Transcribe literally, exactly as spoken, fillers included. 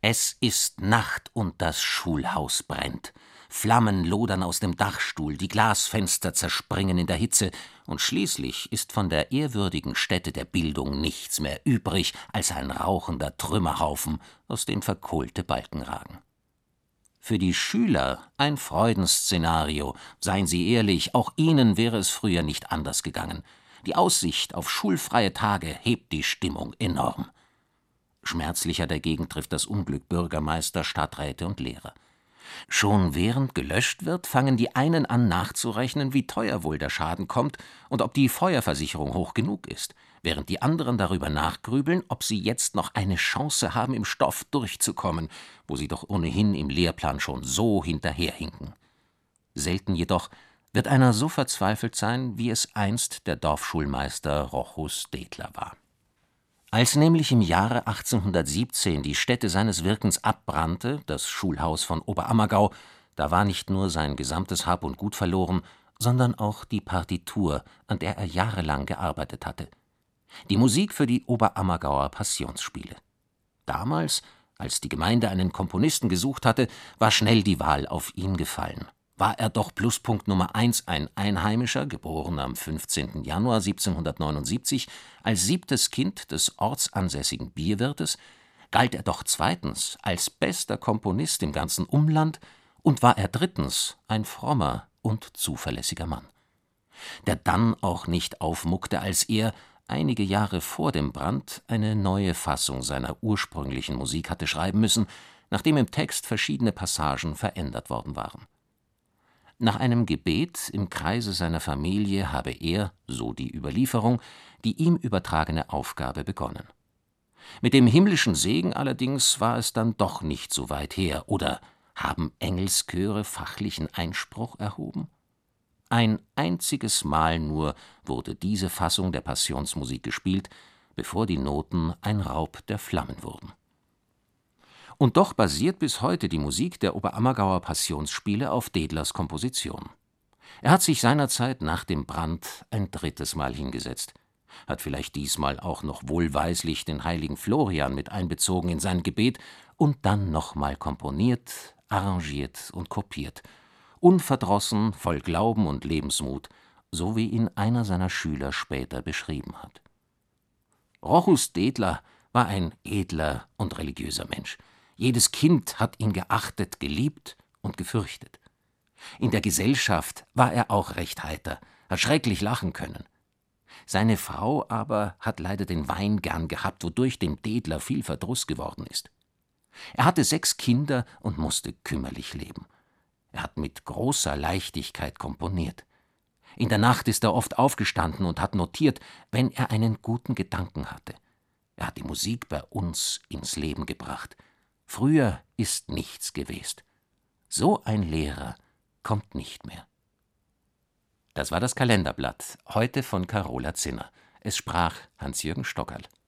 Es ist Nacht und das Schulhaus brennt. Flammen lodern aus dem Dachstuhl, die Glasfenster zerspringen in der Hitze, und schließlich ist von der ehrwürdigen Stätte der Bildung nichts mehr übrig als ein rauchender Trümmerhaufen, aus dem verkohlte Balken ragen. Für die Schüler ein Freudenszenario, seien Sie ehrlich, auch ihnen wäre es früher nicht anders gegangen. Die Aussicht auf schulfreie Tage hebt die Stimmung enorm. Schmerzlicher dagegen trifft das Unglück Bürgermeister, Stadträte und Lehrer. Schon während gelöscht wird, fangen die einen an nachzurechnen, wie teuer wohl der Schaden kommt und ob die Feuerversicherung hoch genug ist, während die anderen darüber nachgrübeln, ob sie jetzt noch eine Chance haben, im Stoff durchzukommen, wo sie doch ohnehin im Lehrplan schon so hinterherhinken. Selten jedoch wird einer so verzweifelt sein, wie es einst der Dorfschulmeister Rochus Detler war. Als nämlich im Jahre achtzehnhundertsiebzehn die Stätte seines Wirkens abbrannte, das Schulhaus von Oberammergau, da war nicht nur sein gesamtes Hab und Gut verloren, sondern auch die Partitur, an der er jahrelang gearbeitet hatte. Die Musik für die Oberammergauer Passionsspiele. Damals, als die Gemeinde einen Komponisten gesucht hatte, war schnell die Wahl auf ihn gefallen. War er doch Pluspunkt Nummer eins ein Einheimischer, geboren am fünfzehnten Januar siebzehnhundertneunundsiebzig, als siebtes Kind des ortsansässigen Bierwirtes, galt er doch zweitens als bester Komponist im ganzen Umland und war er drittens ein frommer und zuverlässiger Mann, der dann auch nicht aufmuckte, als er, einige Jahre vor dem Brand, eine neue Fassung seiner ursprünglichen Musik hatte schreiben müssen, nachdem im Text verschiedene Passagen verändert worden waren. Nach einem Gebet im Kreise seiner Familie habe er, so die Überlieferung, die ihm übertragene Aufgabe begonnen. Mit dem himmlischen Segen allerdings war es dann doch nicht so weit her, oder haben Engelschöre fachlichen Einspruch erhoben? Ein einziges Mal nur wurde diese Fassung der Passionsmusik gespielt, bevor die Noten ein Raub der Flammen wurden. Und doch basiert bis heute die Musik der Oberammergauer Passionsspiele auf Detlers Komposition. Er hat sich seinerzeit nach dem Brand ein drittes Mal hingesetzt, hat vielleicht diesmal auch noch wohlweislich den heiligen Florian mit einbezogen in sein Gebet und dann nochmal komponiert, arrangiert und kopiert, unverdrossen, voll Glauben und Lebensmut, so wie ihn einer seiner Schüler später beschrieben hat. Rochus Detler war ein edler und religiöser Mensch. Jedes Kind hat ihn geachtet, geliebt und gefürchtet. In der Gesellschaft war er auch recht heiter, hat schrecklich lachen können. Seine Frau aber hat leider den Wein gern gehabt, wodurch dem Detler viel Verdruss geworden ist. Er hatte sechs Kinder und musste kümmerlich leben. Er hat mit großer Leichtigkeit komponiert. In der Nacht ist er oft aufgestanden und hat notiert, wenn er einen guten Gedanken hatte. Er hat die Musik bei uns ins Leben gebracht. Früher ist nichts gewesen. So ein Lehrer kommt nicht mehr. Das war das Kalenderblatt, heute von Carola Zinner. Es sprach Hans-Jürgen Stockerl.